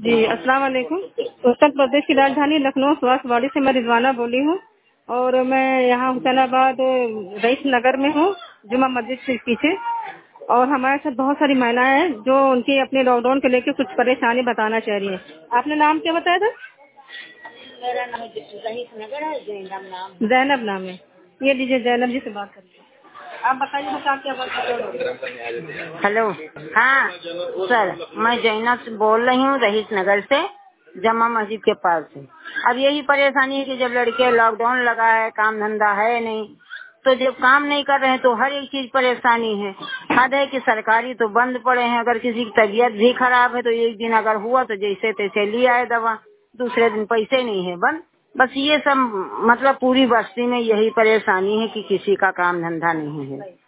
जी, अस्सलाम वालेकुम। उत्तर प्रदेश की राजधानी लखनऊ सुभाषवाड़ी से मैं रिजवाना बोली हूँ और मैं यहाँ हुसैनाबाद रईस नगर में हूँ, जुमा मस्जिद के पीछे। और हमारे साथ बहुत सारी महिलाएं हैं जो उनकी अपने लॉकडाउन को लेकर कुछ परेशानी बताना चाह रही हैं। आपने नाम क्या बताया था? मेरा नाम रईस नगर है, जैनब नाम है। ये लीजिए, जैनब जी से बात करिए। आप बताइए बस, आप क्या बात कर रहे हो? हेलो। हाँ सर, मैं जैनब से बोल रही हूँ, रईस नगर से, जमा मस्जिद के पास से। अब यही परेशानी है कि जब लड़के लॉकडाउन लगा है, काम धंधा है नहीं, तो जब काम नहीं कर रहे हैं तो हर एक चीज परेशानी है। हद है कि सरकारी तो बंद पड़े हैं। अगर किसी की तबीयत भी खराब है तो एक दिन अगर हुआ तो जैसे तैसे ले आए दवा, दूसरे दिन पैसे नहीं है, बंद। बस ये सब मतलब पूरी बस्ती में यही परेशानी है कि किसी का काम धंधा नहीं है।